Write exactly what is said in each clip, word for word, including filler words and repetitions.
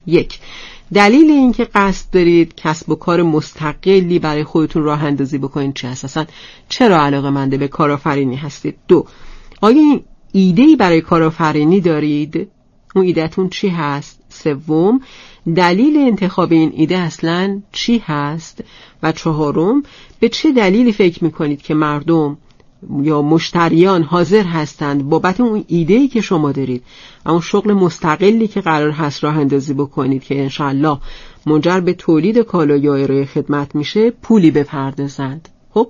یک، دلیل اینکه قصد دارید کسب و کار مستقلی برای خودتون راه اندازی بکنید چه هست؟ اصلا چرا علاقه‌مند به کارآفرینی هستید؟ دو، آیا ایده‌ای برای کارآفرینی دارید؟ اون ایده‌تون چی هست؟ سوم، دلیل انتخاب این ایده اصلا چی هست؟ و چهارم، به چه دلیلی فکر میکنید که مردم یا مشتریان حاضر هستند بابت اون ایده‌ای که شما دارید، اون شغل مستقلی که قرار هست راه اندازی بکنید که انشالله منجر به تولید کالا یا ارائه خدمت میشه، پولی بپردازند؟ خب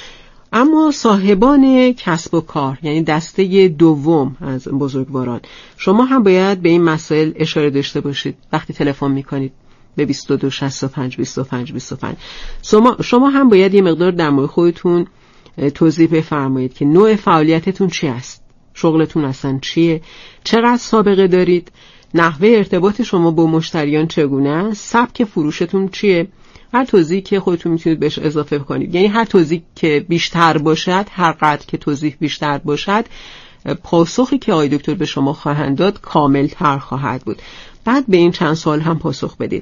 اما صاحبان کسب و کار، یعنی دسته دوم از بزرگواران، شما هم باید به این مسائل اشاره داشته باشید وقتی تلفن میکنید به بیست و دو شصت و پنج بیست و پنج بیست و پنج. شما شما هم باید یه مقدار در مورد خودتون توضیح بفرمایید که نوع فعالیتتون چی است، شغلتون اصلا چیه، چقدر سابقه دارید، نحوه ارتباط شما با مشتریان چگونه است، سبک فروشتون چیه. هر توضیحی که خودتون میتونید بهش اضافه کنید، یعنی هر توضیح که بیشتر باشد، هر قدر که توضیح بیشتر باشد، پاسخی که آقای دکتر به شما خواهند داد کامل تر خواهد بود. بعد به این چند سوال هم پاسخ بدید.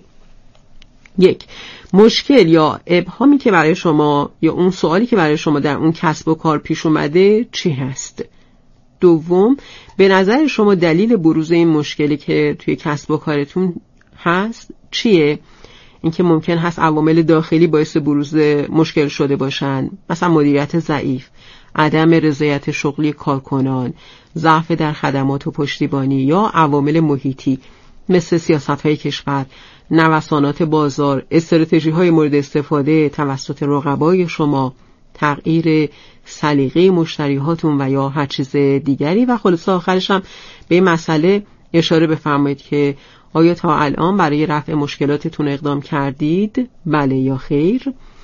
یک، مشکل یا ابهامی که برای شما یا اون سوالی که برای شما در اون کسب و کار پیش اومده چی هست؟ دوم، به نظر شما دلیل بروز این مشکلی که توی کسب و کارتون هست چیه؟ اینکه ممکن هست عوامل داخلی باعث بروز مشکل شده باشن، مثلا مدیریت ضعیف، عدم رضایت شغلی کارکنان، ضعف در خدمات و پشتیبانی، یا عوامل محیطی مثل سیاست‌های کشور، نوسانات بازار، استراتژی‌های مورد استفاده توسط رقبای شما، تغییر سلیقه مشتری‌هاتون و یا هر چیز دیگری. و خلاصه آخرش هم به این مسئله اشاره بفرمایید که آیا تا الان برای رفع مشکلاتتون اقدام کردید؟ بله یا خیر؟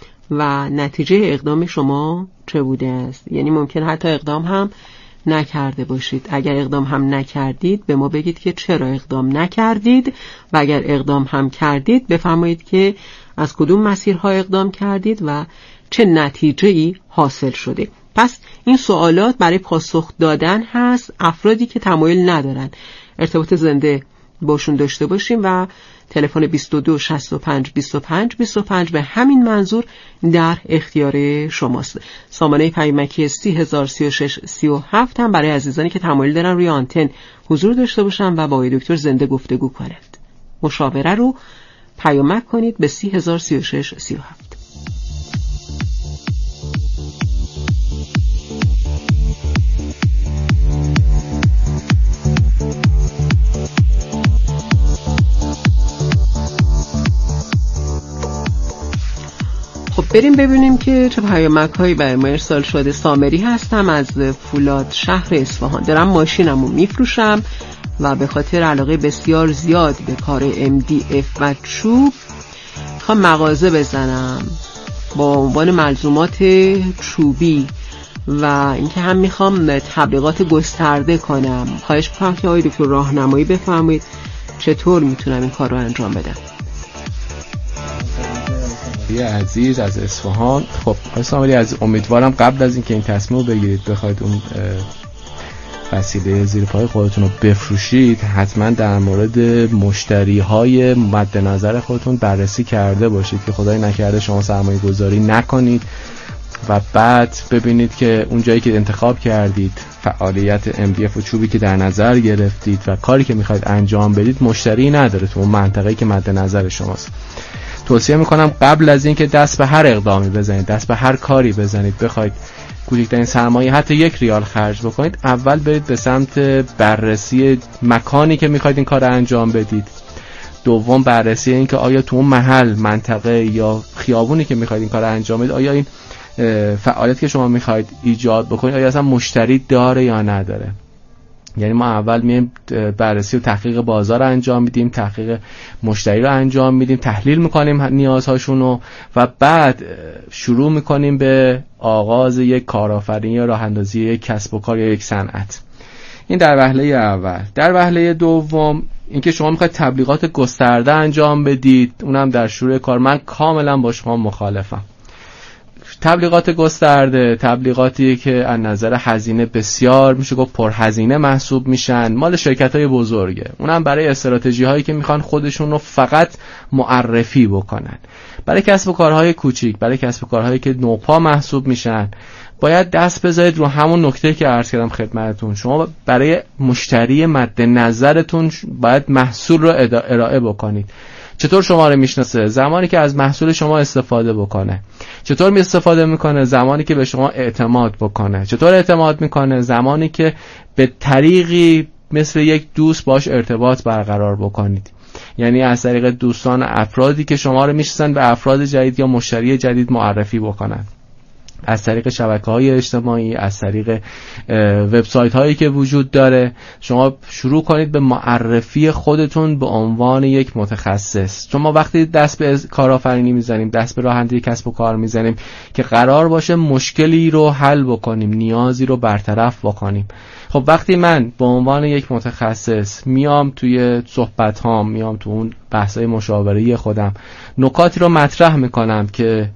و نتیجه اقدام شما چه بوده است؟ یعنی ممکن حتی اقدام هم نکرده باشید. اگر اقدام هم نکردید به ما بگید که چرا اقدام نکردید، و اگر اقدام هم کردید بفرمایید که از کدوم مسیرها اقدام کردید و چه نتیجه‌ای حاصل شده. پس این سوالات برای پاسخ دادن هست افرادی که تمایل ندارن ارتباط زنده باشون داشته باشیم، و تلفن بیست و دو شصت و پنج بیست و پنج بیست و پنج به همین منظور در اختیار شماست. سامانه پیامکی سی هزار سی و شش سی و هفت هم برای عزیزانی که تمایل دارن روی آنتن حضور داشته باشن و با آقای دکتر زنده گفتگو کنند. مشاوره رو پیامک کنید به سی هزار سی و شش سی و هفت. بریم ببینیم که چه پیامک هایی برای ما ارسال شده. سامری هستم از فولاد شهر اصفهان. دارم ماشینمو میفروشم و به خاطر علاقه بسیار زیاد به کار ام دی اف و چوب میخوام مغازه بزنم با عنوان ملزومات چوبی، و اینکه هم میخوام تبلیغات گسترده کنم. خواهش میکنم که آقای دکتر راهنمایی بفرمایید چطور میتونم این کار رو انجام بدم. یه عزیز از اصفهان. خب آقای از امیدوارم قبل از اینکه این تصمیم رو بگیرید بخواید اون وسیله زیر پای خودتون رو بفروشید، حتما در مورد مشتری های مد نظر خودتون بررسی کرده باشید که خدای نکرده شما سرمایه گذاری نکنید و بعد ببینید که اون جایی که انتخاب کردید، فعالیت ام دی اف و چوبی که در نظر گرفتید و کاری که میخواید انجام بدید مشتری نداره تو اون منطقه‌ای که مد نظر شماست. توصیه میکنم قبل از این که دست به هر اقدامی بزنید، دست به هر کاری بزنید، بخواید کوچکترین سرمایه حتی یک ریال خرج بکنید، اول برید به سمت بررسی مکانی که میخواید این کار انجام بدید. دوم بررسی این که آیا تو اون محل، منطقه یا خیابونی که میخواید این کار انجام بدید، آیا این فعالیت که شما میخواید ایجاد بکنید آیا اصلا مشتری داره یا نداره. یعنی ما اول میایم بررسی و تحقیق بازار انجام میدیم، تحقیق مشتری رو انجام میدیم، تحلیل میکنیم نیازهاشونو و بعد شروع میکنیم به آغاز یک کارآفرینی یا راه اندازی یک کسب و کار یا یک صنعت. این در وهله اول. در وهله دوم اینکه شما میخواید تبلیغات گسترده انجام بدید، اونم در شروع کار، من کاملا با شما مخالفم. تبلیغات گسترده، تبلیغاتی که از نظر هزینه بسیار میشه گفت پرهزینه محسوب میشن، مال شرکت‌های بزرگه. اونم برای استراتژی هایی که میخوان خودشون رو فقط معرفی بکنن. برای کسب و کارهای کوچیک، برای کسب و کارهایی که نوپا محسوب میشن، باید دست بذارید رو همون نکته که عرض کردم خدمتتون. شما برای مشتری مد نظرتون باید محصول رو ارائه بکنید. چطور شما رو میشناسه؟ زمانی که از محصول شما استفاده بکنه. چطور می استفاده میکنه؟ زمانی که به شما اعتماد بکنه. چطور اعتماد میکنه؟ زمانی که به طریقی مثل یک دوست باش ارتباط برقرار بکنید. یعنی از طریق دوستان افرادی که شما رو میشناسن به افراد جدید یا مشتری جدید معرفی بکنن. از طریق شبکه‌های اجتماعی، از طریق وبسایت هایی که وجود داره، شما شروع کنید به معرفی خودتون به عنوان یک متخصص. چون ما وقتی دست به کارآفرینی میزنیم، دست به راه اندازی کسب و کار میزنیم که قرار باشه مشکلی رو حل بکنیم، نیازی رو برطرف بکنیم. خب وقتی من به عنوان یک متخصص میام توی صحبت هام، میام تو اون بحث‌های مشاوره‌ای خودم، نکاتی رو مطرح میکنم که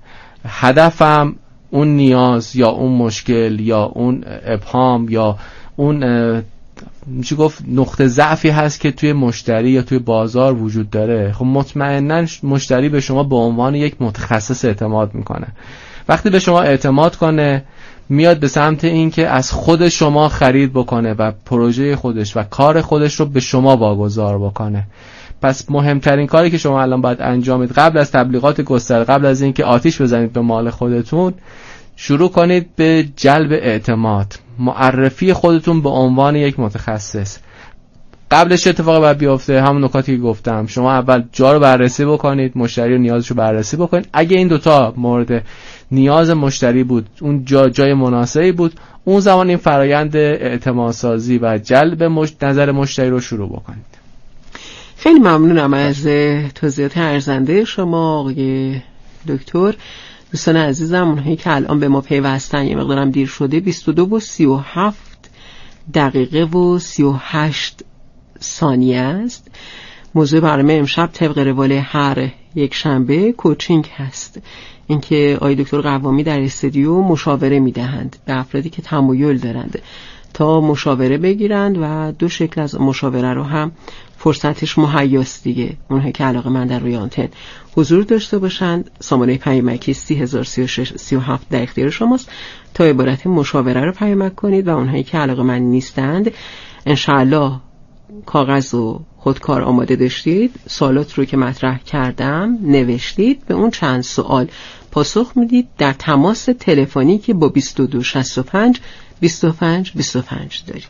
هدفم اون نیاز یا اون مشکل یا اون ابهام یا اون میشه گفت نقطه ضعفی هست که توی مشتری یا توی بازار وجود داره، خب مطمئناً مشتری به شما به عنوان یک متخصص اعتماد میکنه. وقتی به شما اعتماد کنه، میاد به سمت این که از خود شما خرید بکنه و پروژه خودش و کار خودش رو به شما واگذار بکنه. پس مهمترین کاری که شما الان باید انجام بدید قبل از تبلیغات گسترده، قبل از اینکه آتیش بزنید به مال خودتون، شروع کنید به جلب اعتماد، معرفی خودتون به عنوان یک متخصص. قبلش اتفاقی باید بیفته همون نکاتی که گفتم. شما اول جا رو بررسی بکنید، مشتری رو نیازش رو بررسی بکنید. اگه این دوتا مورد نیاز مشتری بود، اون جا جای مناسبی بود، اون زمان این فرایند اعتمادسازی و جلب مش... نظر مشتری رو شروع بکنید. خیلی ممنونم از توضیحات ارزنده شما آقای دکتر. دوستان عزیزم، اونهایی که الان به ما پیوستن، یه مقدارم دیر شده، بیست و دو و سی و هفت دقیقه و سی و هشت ثانیه است. موضوع برنامه امشب طبق روال هر یک شنبه کوچینگ هست. اینکه آقای دکتر قوامی در استودیو مشاوره میدهند به افرادی که تمایل دارند تا مشاوره بگیرند و دو شکل از مشاوره رو هم فرصتش مهیاست دیگه. اونها که علاقه من در روی آنتن حضور داشته باشند، سامانه پیامکی سی هزار و سی و شش سی و هفت در اختیار شماست تا عبارت مشاوره رو پیامک کنید و اونهایی که علاقه من نیستند، انشاءالله کاغذ و خودکار آماده داشتید، سوالات رو که مطرح کردم نوشتید، به اون چند سوال پاسخ میدید در تماس تلفنی که با بیست و دو شصت و پنج بیست و پنج بیست و پنج دارید.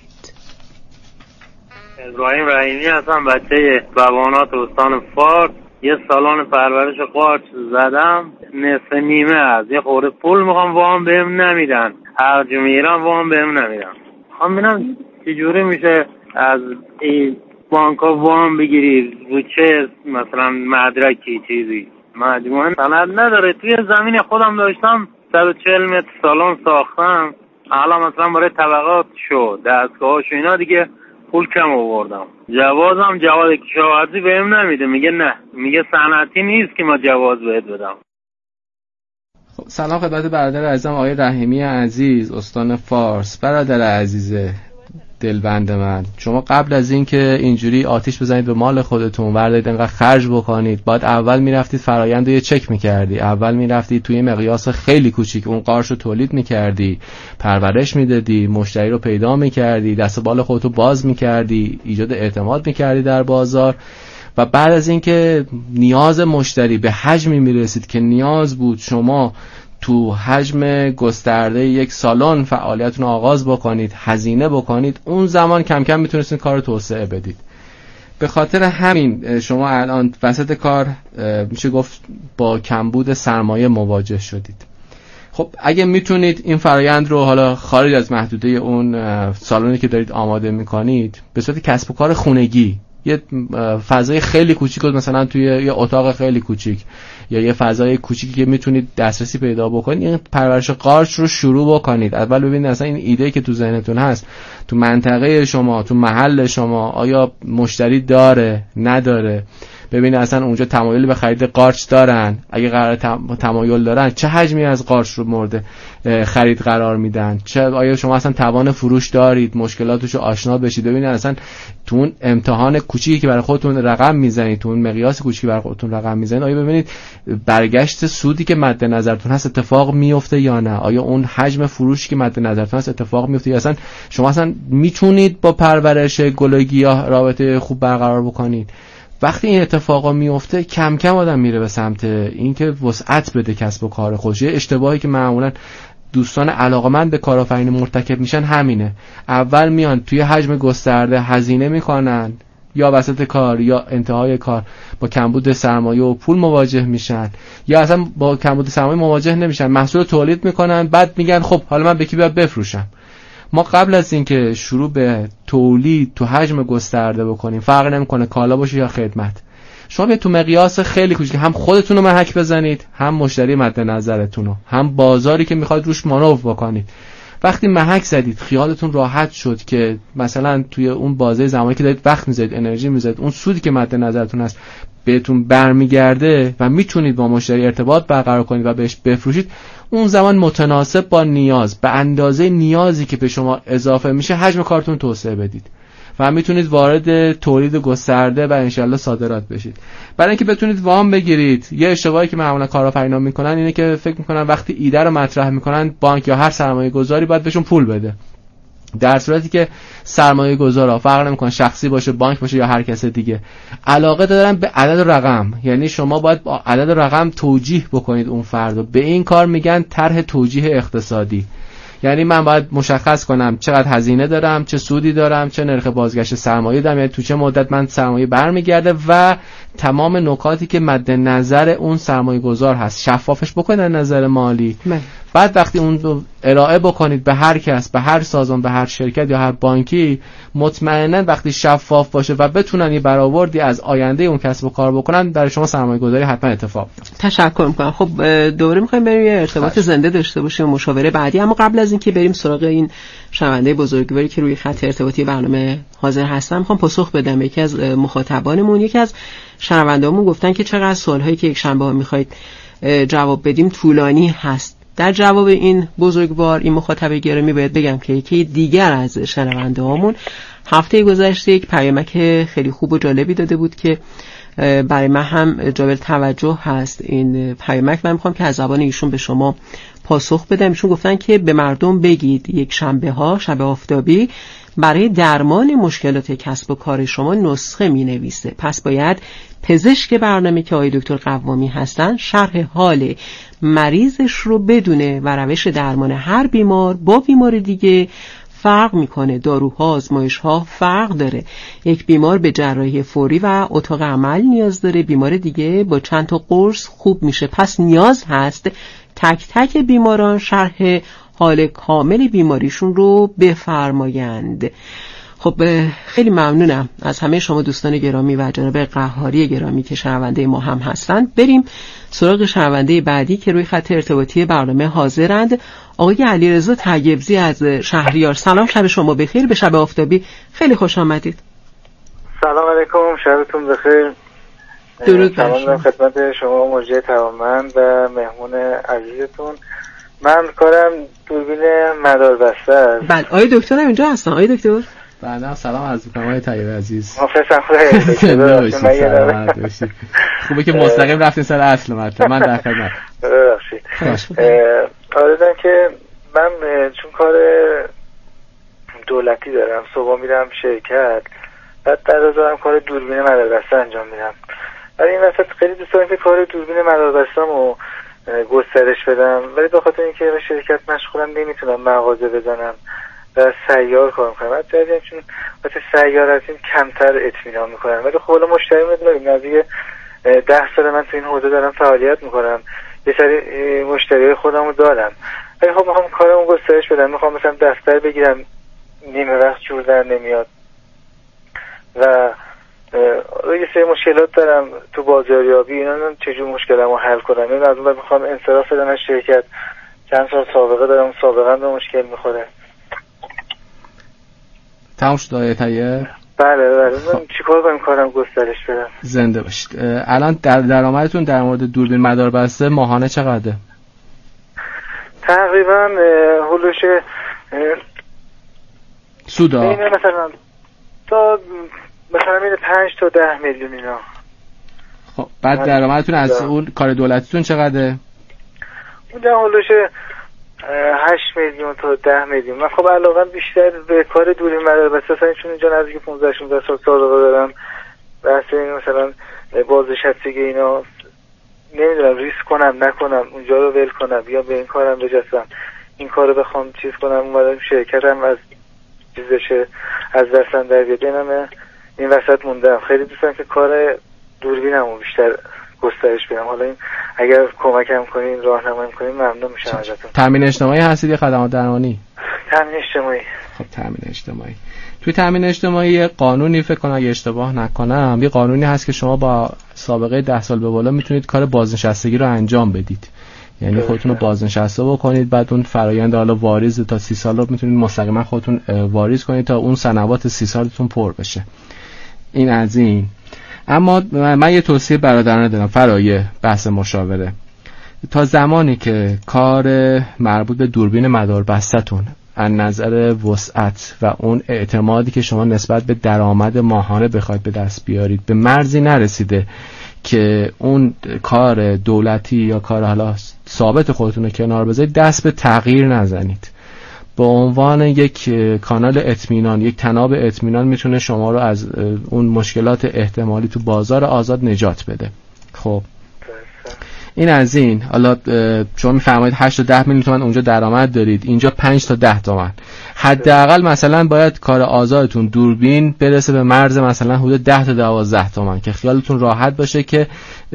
ابراهیم رحیمی هستم، بچه بوانات استان فارس. یه سالن پرورش قارچ زدم، نصف نیمه از یه خورده پول میخوام وام بهم نمیدن، هر جا میرم وام بهم نمیدن. میخوام ببینم چجوری میشه از این بانکا وام بگیری، رو چه مثلا مدرکی چیزی. مجموعاً سند نداره. توی زمین خودم داشتم صد و چهل متر سالن ساختم، حالا مثلا برای طبقات شو دستگاهاش و اینا دیگه پول کم آوردم. جوازم جواز کشاورزی بهم نمیده، میگه نه، میگه صنعتی نیست که ما جواز بهت بدم. خب سلام خدمت برادر عزیزم آقای رحیمی عزیز استان فارس. برادر عزیز دلبند من، شما قبل از این که اینجوری آتیش بزنید به مال خودتون، وردید انقدر خرج بکنید، باید اول میرفتید فرآیند رو یه چک میکردی. اول میرفتید توی مقیاس خیلی کوچیک اون قارچ رو تولید میکردی، پرورش میدادی، مشتری رو پیدا میکردی، دست بال خودتو باز میکردی، ایجاد اعتماد میکردی در بازار. و بعد از اینکه نیاز مشتری به حجمی میرسید که نیاز بود شما تو حجم گسترده یک سالن فعالیتتون آغاز بکنید، هزینه بکنید، اون زمان کم کم میتونستید کار رو توسعه بدید. به خاطر همین شما الان وسط کار میشه گفت با کمبود سرمایه مواجه شدید. خب اگه میتونید این فرایند رو حالا خارج از محدوده اون سالنی که دارید آماده میکنید به صورت کسب و کار خونگی، یه فضای خیلی کوچیک مثلا توی یه اتاق خیلی کوچیک یا یه فضای کوچیکی که میتونید دسترسی پیدا بکنید، این پرورش قارچ رو شروع بکنید. اول ببینید اصلا این ایده که تو ذهنتون هست تو منطقه شما، تو محل شما، آیا مشتری داره نداره. ببینید اصلا اونجا تمایلی به خرید قارچ دارن، اگه قرار تمایل دارن چه حجمی از قارچ رو مورد خرید قرار میدن، چه آیا شما اصلا توان فروش دارید، مشکلاتشو آشنا بشید. ببینید اصلا تو اون امتحان کوچیکی که برای خودتون رقم میزنید، تو اون مقیاس کوچیکی برای خودتون رقم میزنید، آیا ببینید برگشت سودی که مد نظرتون هست اتفاق میفته یا نه، آیا اون حجم فروشی که مد نظرتون هست اتفاق میفته یا اصلا شما اصلا میتونید با پرورش گل و گیاه رابطه خوب برقرار بکنید. وقتی این اتفاقا میفته کم کم آدم میره به سمت اینکه وسعت بده کسب و کار خودش. یه اشتباهی که معمولا دوستان علاقمند به کارآفرینی مرتکب میشن همینه، اول میان توی حجم گسترده هزینه میکنن، یا وسط کار یا انتهای کار با کمبود سرمایه و پول مواجه میشن، یا اصلا با کمبود سرمایه مواجه نمیشن، محصول تولید میکنن، بعد میگن خب حالا من به کی باید بفروشم. ما قبل از اینکه شروع به تولید تو حجم گسترده بکنیم، فرق نمیکنه کالا باشه یا خدمت، شما به تو مقیاس خیلی کوچیک هم خودتون رو محک بزنید، هم مشتری مد نظرتون رو، هم بازاری که میخواد روش مانور بکنید. وقتی محک زدید خیالتون راحت شد که مثلا توی اون بازه زمانی که دارید وقت میذارید، انرژی میذارید، اون سودی که مد نظرتون هست بهتون برمیگرده و میتونید با مشتری ارتباط برقرار کنید و بهش بفروشید، اون زمان متناسب با نیاز، به اندازه نیازی که به شما اضافه میشه حجم کارتون توسعه بدید و میتونید وارد تولید گسترده و انشالله صادرات بشید. برای اینکه بتونید وام بگیرید، یه اشتباهی که معمولا کارآفرینا میکنن اینه که فکر میکنن وقتی ایده رو مطرح میکنن بانک یا هر سرمایه گذاری باید بهشون پول بده، در صورتی که سرمایه گذارا فرق نمیکنه شخصی باشه، بانک باشه یا هر کس دیگه، علاقه دارن به عدد رقم. یعنی شما باید با عدد رقم توجیه بکنید اون فرد رو. به این کار میگن طرح توجیه اقتصادی. یعنی من باید مشخص کنم چقدر هزینه دارم، چه سودی دارم، چه نرخ بازگشت سرمایه دارم، یعنی تو چه مدت من سرمایه برمیگرده و تمام نکاتی که مد نظر اون سرمایه گذار هست شفافش بکنید از نظر مالی. من. بعد وقتی اون رو ارائه بکنید به هر کس، به هر سازمان، به هر شرکت یا هر بانکی، مطمئنا وقتی شفاف باشه و بتونن یه برآوردی از آینده اون کسب و کار بکنن، برای شما سرمایه گذاری حتما اتفاق میفته. تشکر میکنم. خب دوباره میخوایم بریم یه ارتباط زنده داشته باشیم، مشاوره بعدی. اما قبل از اینکه بریم سراغ این شنونده بزرگواری که روی خط ارتباطی برنامه حاضر هستم، میخوام پاسخ بدم. یکی از مخاطبانمون، یکی از شنوندهامون گفتن که چقدر سوالایی که یک شنبه ها میخواید جواب بدیم طولانی هست. در جواب این بزرگوار، این مخاطب گرامی، باید بگم که یکی دیگر از شنوندهامون هفته گذشته یک پیامک خیلی خوب و جالبی داده بود که برای من هم جالب توجه هست. این پیامک من میخوام که از زبان ایشون به شما پاسخ بدم. ایشون گفتن که به مردم بگید یک شنبه ها، شب آفتابی، برای درمان مشکلات کسب و کار شما نسخه می نویسه. پس باید پزشک برنامه که آقای دکتر قوامی هستن شرح حال مریضش رو بدونه و روش درمان هر بیمار با بیمار دیگه فرق میکنه. داروها، آزمایش‌ها فرق داره. یک بیمار به جراحی فوری و اتاق عمل نیاز داره، بیمار دیگه با چند تا قرص خوب میشه. پس نیاز هست تک تک بیماران شرح حال کامل بیماریشون رو بفرمایند. خب خیلی ممنونم از همه شما دوستان گرامی و جناب قهاری گرامی که شنونده ما هم هستند. بریم سراغ شنونده بعدی که روی خط ارتباطی برنامه حاضرند. آقای علیرضا طیبزی از شهریار. سلام، شب شما بخیر. به شب آفتابی خیلی خوش آمدید. سلام علیکم، شبتون بخیر. درود بر شما. خدمت شما مجری توانمند و مهمون عزیزتون. من کارم دوربین مداربسته است. بله، آقای دکتر هم اینجا هستن. آقای دکتر بله، سلام عرض می‌کنم آقای طیب عزیز. مخلصم. خدا باشید. خوبه که مستقیم رفتین سر اصل مطلب. من در خدمت. ببخشید. آره که من چون کار دولتی دارم، صبح میرم شرکت، بعد در روز هم کار دوربین مداربسته انجام میدم. ولی این وسط خیلی دوست دارم که کار دوربین مداربسته‌مو گسترش بدم، ولی به خاطر اینکه به شرکت مشغولم نمیتونم مغازه بزنم و سیار کار میکنم. بعد جدیدن چون وقتی سیار هستیم کمتر اطمینان میکنم. ولی خب حالا مشتری میدونم نزدیک ده سال من تو این حوزه دارم فعالیت میکنم، یه سری مشتری خودمو دارم. ولی خب میخوام کارمو گسترش بدم، میخوام مثلا دفتر بگیرم، نیمه وقت جور در نمیاد و یه سری مشکلات دارم تو بازاریابی. اینا چجور مشکلمو حل کنم؟ این از اون بعد میخوام انصراف بدم از شرکت. چند سال سابقه دارم، سابقه هم به مشکل میخوره. تمام شد آقای طیب؟ بله بله. من چیکار کنم کارم گسترش بدم؟ زنده باشید. الان در درآمدتون در مورد دوربین مداربسته ماهانه چقدره؟ تقریبا هولوش سودا اینه مثلا تا مثلا میره پنج تا ده میلیون اینا. خب بعد درآمدتون از اون کار دولتیتون چقدره؟ اونجا هولوش هشت میلیون تا ده میلیون. من خب علاقه بیشتر به کار دوری مداربسته هستم، چون اینجا نزدیک پانزده شانزده سال سابقه دارم. بحث این مثلا بازنشستگی اینا نمیدونم ریسک کنم نکنم، اونجا رو ول کنم یا به این کارم بجستم، این کار رو بخوام چیز کنم. اومدم شرکتم از چیزشه از دستم در بیاد، اینم این وسط موندم. خیلی دوست دارم که کار دوربینمو بیشتر گسترش بدم. حالا این اگر کمکم کنین راهنمایی کنین ممنون میشم ازتون. تامین اجتماعی هستید یا خدمات درمانی؟ تامین اجتماعی. خب تامین اجتماعی. توی تامین اجتماعی قانونی فکر کنم اگه اشتباه نکنم یه قانونی هست که شما با سابقه ده سال به بالا میتونید کار بازنشستگی رو انجام بدید. یعنی خودتون رو بازنشسته بکنید، بعد اون فرآیند حالا واریز تا سی سال رو میتونید مستقیما خودتون واریز کنید تا اون سنوات سی سالتون پر بشه. این از این. اما من یه توصیه برادرانه دارم فرایه بحث مشاوره. تا زمانی که کار مربوط به دوربین مداربسته‌تون از نظر وسعت و اون اعتمادی که شما نسبت به درآمد ماهانه بخواید به دست بیارید به مرزی نرسیده که اون کار دولتی یا کار حالا ثابت خودتون رو کنار بذارید، دست به تغییر نزنید. به عنوان یک کانال اطمینان، یک تناب اطمینان میتونه شما رو از اون مشکلات احتمالی تو بازار آزاد نجات بده. خب این از این. حالا شما میفرمایید هشت تا ده میلیون تومان اونجا درآمد دارید، اینجا پنج تا ده تومن. حداقل مثلا باید کار آزادتون دوربین برسه به مرز مثلا حدود ده تا دوازده تومن که خیالتون راحت باشه که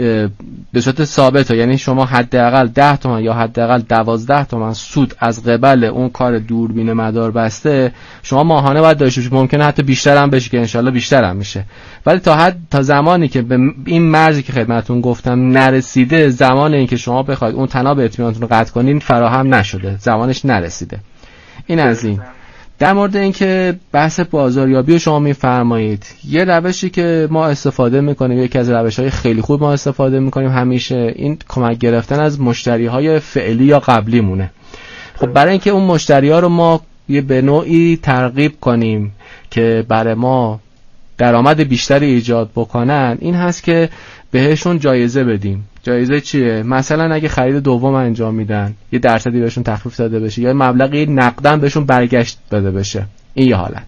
به صورت ثابته، یعنی شما حداقل ده تومن یا حداقل دوازده تومن سود از قبل اون کار دوربین مداربسته شما ماهانه باید داشته باشید. ممکنه حتی بیشتر هم بشه که انشالله بیشتر هم میشه، ولی تا حد تا زمانی که به این مرزی که خدمتتون گفتم نرسیده، زمان این که شما بخواید اون تناب اطمینانتون رو قطع کنین فراهم نشده، زمانش نرسیده. این از این. در مورد اینکه بحث بازاریابی رو شما میفرمایید، یه روشی که ما استفاده میکنیم، یکی از روش‌های خیلی خوب ما استفاده میکنیم همیشه، این کمک گرفتن از مشتری‌های فعلی یا قبلی مونه. خب برای اینکه اون مشتری‌ها رو ما یه به نوعی ترغیب کنیم که برای ما درآمد بیشتری ایجاد بکنن، این هست که بهشون جایزه بدیم. جایزه چیه؟ مثلا اگه خرید دوم انجام میدن یه درصدی بهشون تخفیف داده بشه یا مبلغی نقداً بهشون برگشت داده بشه. این یه حالت.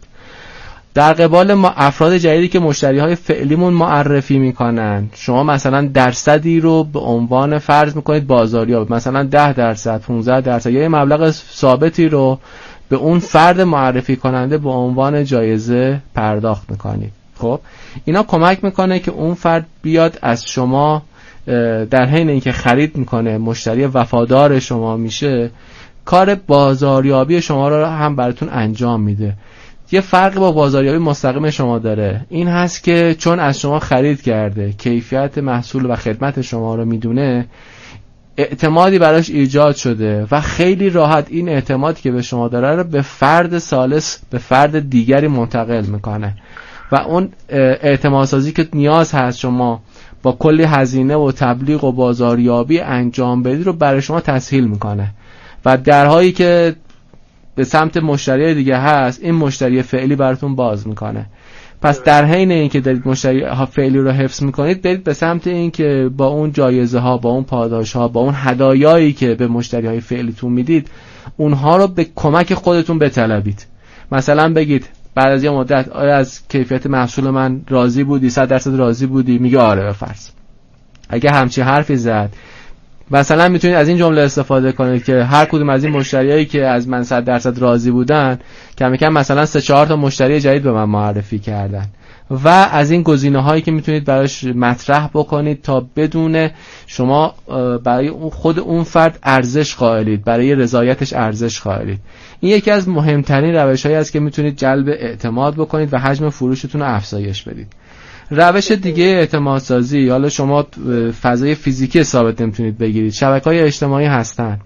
در قبال ما افراد جدیدی که مشتریهای فعلیمون معرفی میکنن، شما مثلا درصدی رو به عنوان فرض میکنید بازاریاب، مثلا ده درصد، پانزده درصد یا یه مبلغ ثابتی رو به اون فرد معرفی کننده به عنوان جایزه پرداخت میکنید. خب اینا کمک میکنه که اون فرد بیاد از شما در حین اینکه خرید میکنه مشتری وفادار شما میشه، کار بازاریابی شما رو هم براتون انجام میده. یه فرق با بازاریابی مستقیم شما داره، این هست که چون از شما خرید کرده، کیفیت محصول و خدمت شما رو میدونه، اعتمادی براش ایجاد شده و خیلی راحت این اعتمادی که به شما داره رو به فرد ثالث، به فرد دیگری منتقل میکنه و اون اعتمادسازی که نیاز هست شما با کلی هزینه و تبلیغ و بازاریابی انجام بدید رو برای شما تسهیل میکنه و درهایی که به سمت مشتری دیگه هست این مشتری فعلی براتون باز میکنه. پس در حین اینکه دارید مشتری ها فعلی رو حفظ میکنید، برید به سمت اینکه با اون جایزه ها، با اون پاداش ها، با اون هدایایی که به مشتری های فعلیتون میدید، اونها رو به کمک خودتون بطلبید. مثلا بگید بعد از یه مدت آیا از کیفیت محصول من راضی بودی؟ صد درصد راضی بودی؟ میگه آره به فرض. اگه همچین حرفی زد، مثلا میتونید از این جمله استفاده کنید که هر کدوم از این مشتریایی که از من صد درصد راضی بودن کم کم مثلا سه چهار تا مشتری جدید به من معرفی کردن و از این گزینه‌هایی که میتونید براش مطرح بکنید تا بدون شما برای خود اون فرد ارزش قائلید، برای رضایتش ارزش قائلید. این یکی از مهمترین روش‌هایی است که میتونید جلب اعتماد بکنید و حجم فروشتون رو افزایش بدید. روش دیگه اعتمادسازی، حالا شما فضای فیزیکی ثابت نمیتونید بگیرید، شبکه‌های اجتماعی هستن.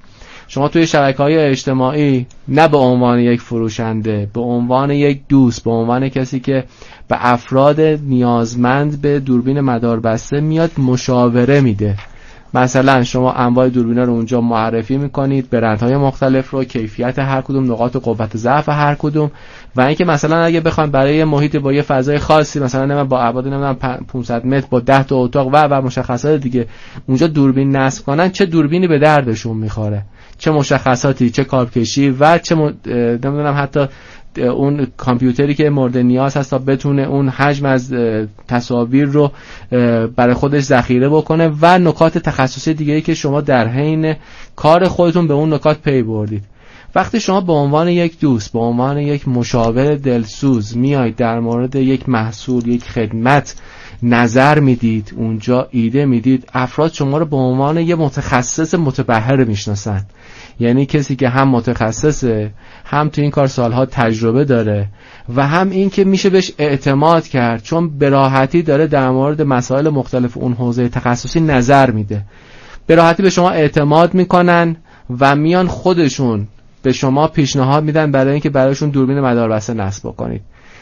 شما توی شبکه‌های اجتماعی نه به عنوان یک فروشنده، به عنوان یک دوست، به عنوان کسی که به افراد نیازمند به دوربین مداربسته میاد مشاوره میده. مثلا شما انواع دوربینا رو اونجا معرفی میکنید، برندهای مختلف رو، کیفیت هر کدوم، نقاط قوت ضعف هر کدوم، و اینکه مثلا اگه بخواید برای محیط با یه فضای خاصی، مثلا نمیدونم با ابعاد نمیدونم پانصد متر با ده تا اتاق و و مشخصات دیگه اونجا دوربین نصب کنن، چه دوربینی به دردشون میخوره، چه مشخصاتی، چه کارکشی و چه م... نمیدونم حتی اون کامپیوتری که مورد نیاز هست تا بتونه اون حجم از تصاویر رو برای خودش ذخیره بکنه و نکات تخصصی دیگه‌ای که شما در حین کار خودتون به اون نکات پی بردید. وقتی شما به عنوان یک دوست، به عنوان یک مشاور دلسوز میایید در مورد یک محصول، یک خدمت نظر میدید، اونجا ایده میدید، افراد شما رو به عنوان یک متخصص متبحر میشناسن. یعنی کسی که هم متخصصه، هم تو این کار سالها تجربه داره و هم این که میشه بهش اعتماد کرد، چون به راحتی داره در مورد مسائل مختلف اون حوزه تخصصی نظر میده. به راحتی به شما اعتماد میکنن و میان خودشون به شما پیشنهاد میدن برای اینکه برایشون دوربین مداربسته نصب بکنید.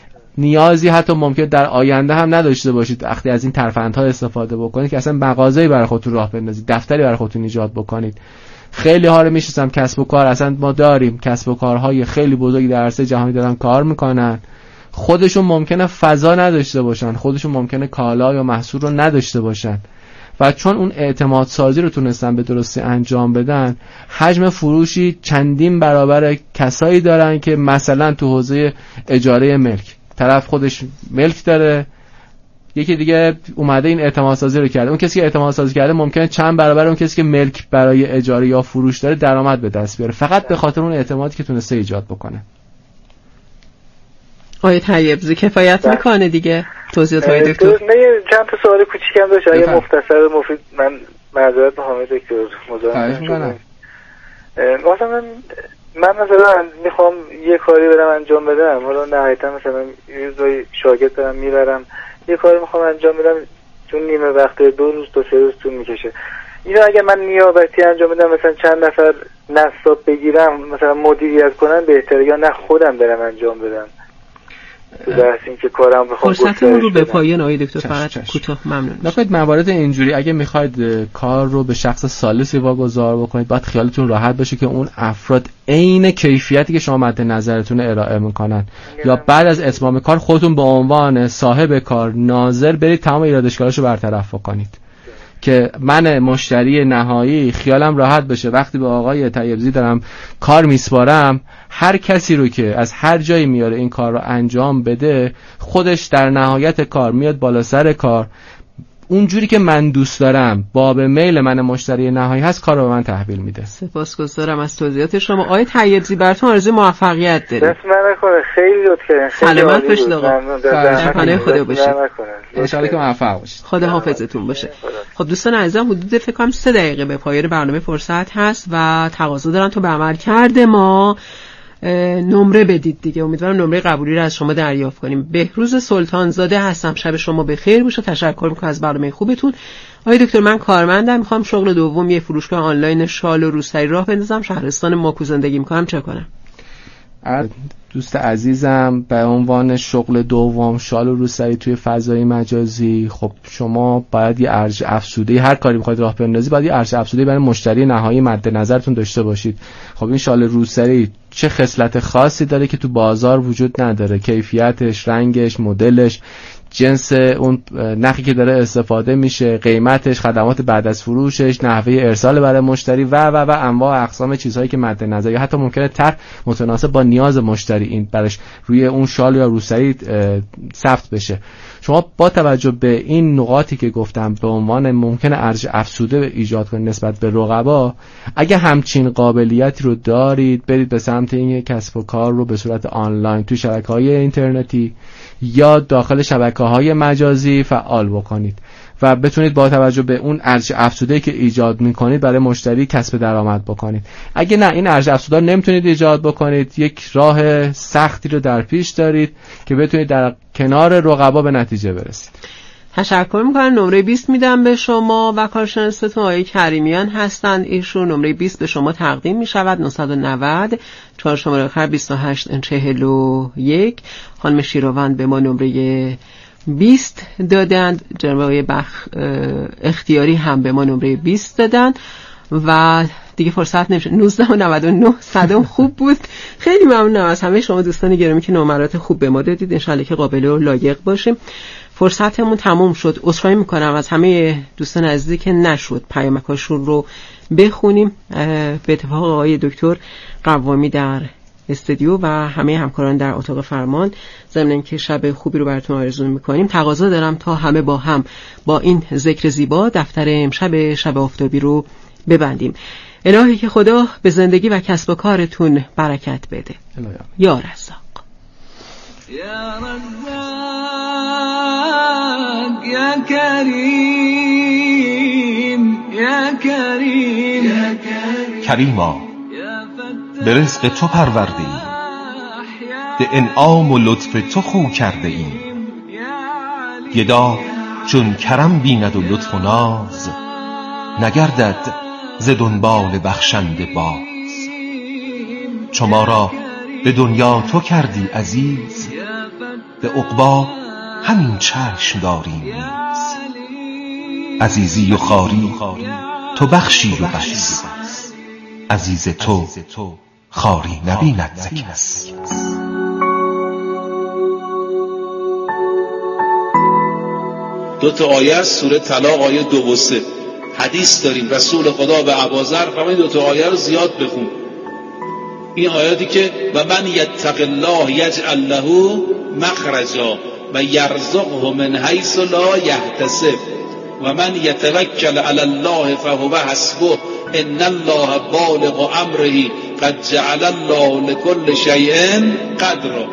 نیازی حتی ممکن در آینده هم نداشته باشید وقتی از این ترفندها استفاده بکنید که اصلا مغازه‌ای برای خودتون راه بندازید، دفتری برای خودتون ایجاد بکنید. خیلی ها رو میشناسم کسب و کار، اصلا ما داریم کسب و کارهای خیلی بزرگی در عرصه جهانی دارن کار میکنن، خودشون ممکنه فضا نداشته باشن، خودشون ممکنه کالا یا محصول رو نداشته باشن و چون اون اعتماد سازی رو تونستن به درستی انجام بدن، حجم فروشی چندین برابر کسایی دارن که مثلا تو حوزه اجاره ملک، طرف خودش ملک داره، یکی دیگه اومده این اعتماد سازی رو کرده. اون کسی که اعتماد سازی کرده ممکنه چند برابر اون کسی که ملک برای اجاره یا فروش داره درآمد به دست بیاره، فقط به خاطر اون اعتمادی که تونسته ایجاد بکنه. آیه طیبزی کفایت میکنه دیگه توضیحات های دکتر؟ نه چند تا سوال کوچیکم داشت، اگه مختصر و مفید من معذرت میخوام دکتر مزاحم شدم. مثلا من من مثلا میخوام یه کاری برم انجام بدم، حالا نهایتا مثلا یه روزای شاگرد دارم میبرم یه کاری میخوام انجام بدم، چون نیمه وقت دو روز تا سه روز طول میکشه. اینو اگه من نیابتی انجام بدم، مثلا چند نفر نصاب بگیرم مثلا مدیریت کنن بهتره یا نه خودم برم انجام بدم؟ در این که کارم بخوام فرصتمون رو به پایان آقای دکتر فقط کوتاه ممنون. نکنید موارد اینجوری اگه میخواید کار رو به شخص ثالثی واگذار بکنید، باید خیالتون راحت باشه که اون افراد عین کیفیتی که شما مد نظرتون ارائه میکنن یا بعد از اتمام کار خودتون به عنوان صاحب کار ناظر برید تمام ایراد اشکالاشو برطرف بکنید که من مشتری نهایی خیالم راحت بشه وقتی به آقای طیبزی دارم کار میسپارم، هر کسی رو که از هر جایی میاره این کار رو انجام بده، خودش در نهایت کار میاد بالا سر کار، اونجوری که من دوست دارم باب میل من مشتری نهایی هست کار رو به من تحویل میده. سپاسگزارم از توضیحات شما. آقای طیبزی براتون آرزوی موفقیت داریم. دست من نکنه، خیلی لطف کردین. سلامت باشید آقا. در پناه خدا باشید. ان شاء الله که موفق باشید. خدا حافظتون باشه. خب دوستان عزیزم حدود فکر کنم سه دقیقه به پایان برنامه فرصت هست و تقاضا دارن تو به عمل کرده ما نمره بدید دیگه. امیدوارم نمره قبولی رو از شما دریافت کنیم. بهروز سلطانزاده هستم. شب شما بخیر باشه. تشکر میکنم از برنامه خوبتون. آقای دکتر من کارمندم، میخوام شغل دوم یه فروشگاه آنلاین شال و روسری راه بندازم، شهرستان ماکو زندگی میکنم، چه کنم؟ دوست عزیزم به عنوان شغل دوم شال و روسری توی فضای مجازی، خب شما باید یه ارج افزوده، هر کاری میخواید راه بندازی باید یه ارج افزوده برای مشتری نهایی مد نظرتون داشته باشید. خب این شال روسری چه خصلت خاصی داره که تو بازار وجود نداره؟ کیفیتش، رنگش، مدلش، جنس اون نخی که داره استفاده میشه، قیمتش، خدمات بعد از فروشش، نحوه ارسال برای مشتری و و و انواع اقسام چیزهایی که مد نظر یا حتی ممکنه طرح متناسب با نیاز مشتری این برش روی اون شال یا روسری ثبت بشه. شما با توجه به این نقاطی که گفتم به عنوان ممکنه ارج افزوده ایجاد کنید نسبت به رقبا، اگه همچین قابلیتی رو دارید برید به سمت این کسب و کار رو به صورت آنلاین توی شبکه‌های اینترنتی یا داخل شبکه‌های مجازی فعال بکنید و بتونید با توجه به اون ارج افزوده‌ای که ایجاد می‌کنید برای مشتری کسب درآمد بکنید. اگه نه این ارج افزوده رو نمیتونید ایجاد بکنید، یک راه سختی رو در پیش دارید که بتونید در کنار رقبا به نتیجه برسید. تشکر میکنم. نمره بیست میدم به شما و کارشناستون آقای کریمیان هستند. ایشون نمره بیست به شما تقدیم میشود. نه نه صفر چهار شماره آخر بیست و هشت چهل و یک. خانم شیروند به ما نمره بیست دادند. جناب آقای بخ اختیاری هم به ما نمره بیست دادند و دیگه فرصت نمیشه. نوزده و نود و نه صدم خوب بود. خیلی ممنونم از همه شما دوستان گرامی که نمرات خوب به ما دادید. انشالله که قابل و لایق باشیم. فرصتمون تموم شد. عذرخواهی میکنم از همه دوستان عزیزی که نشد پیامکاشون رو بخونیم. به اتفاق آقای دکتر قوامی در استودیو و همه همکاران در اتاق فرمان، ضمن اینکه شب خوبی رو براتون آرزو میکنیم، تقاضا دارم تا همه با هم با این ذکر زیبا دفتر امشب شب آفتابی رو ببندیم. الهی که خدا به زندگی و کسب و کارتون برکت بده. یا رزاق، یا رزاق، یا کریم، یا کریم، کریما به رزق تو پرورده ایم، به انعام و لطف تو خو کرده ایم. گدا چون کرم بیند و لطف و ناز، نگردد ز دنبال بخشنده باز. چو ما را به دنیا تو کردی عزیز، به عقبی همین چشم داریم نیز. عزیزی و خواری تو بخشی و بس، عزیز تو خواری نبیند ز کس. دو تا آیه از سوره طلاق، آیه دو و سه. حدیث داریم رسول خدا به ابوذر فرمود دو تا آیه رو زیاد بخون. این آیاتی که و من یتق الله یجعل له مخرجا و یرزقه من حیث لا یحتسب و من یتوکل علی الله فهو حسبه ان الله بالغ امره قد جعل الله لكل شیء قدرا.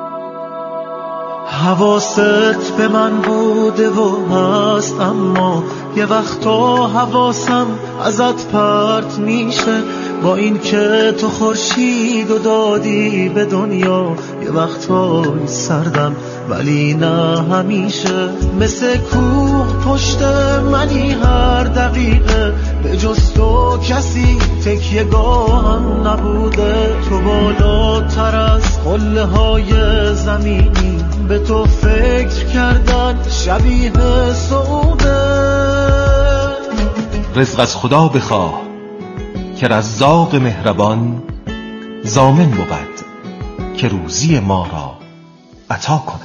حواست به من بوده و هست، اما یه وقتا حواسم ازت پرت میشه. با این که تو خورشید و دادی به دنیا، یه وقتا سردم ولی نه همیشه. مثل کوه پشت منی هر دقیقه، به جز تو کسی تکیه گاهم نبوده. تو بالاتر از قله های زمینی، به تو فکر کردن شبیه سعوده. رزق از خدا بخواه که رزاق مهربان، ضامن بود که روزی ما را عطا کند.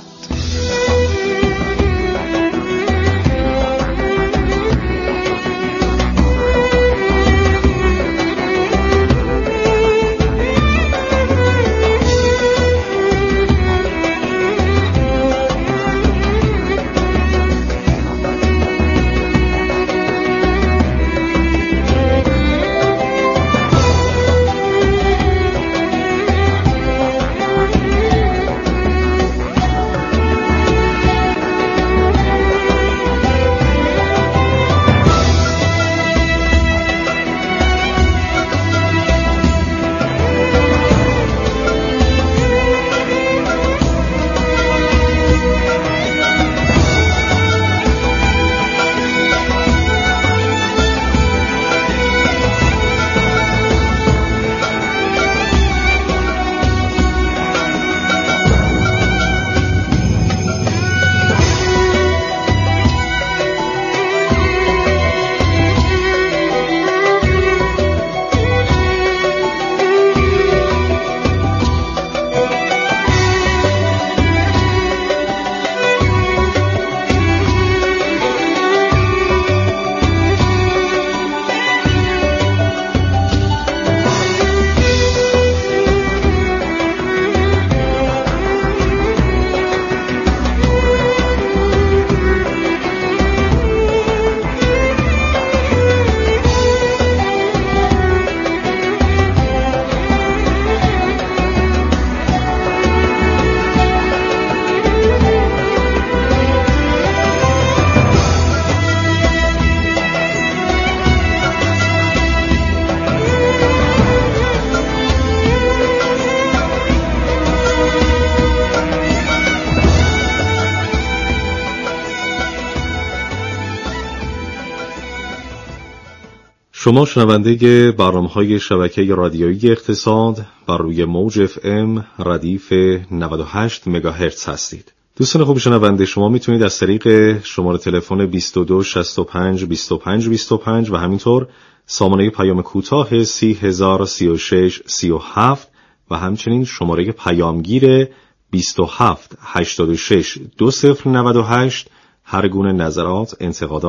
شما شنونده برنامه‌های شبکه رادیویی اقتصاد بر روی موج اف ام ردیف نود و هشت مگاهرتز هستید. دوستان خوب شنونده، شما میتونید از طریق شماره تلفن بیست و دو شصت و پنج بیست و پنج بیست و پنج و همینطور سامانه پیام کوتاه سی هزار سی و شش سی و هفت و همچنین شماره پیامگیر بیست و هفت هشتاد و شش دو صفر نود و هشت هر گونه نظرات، انتقادات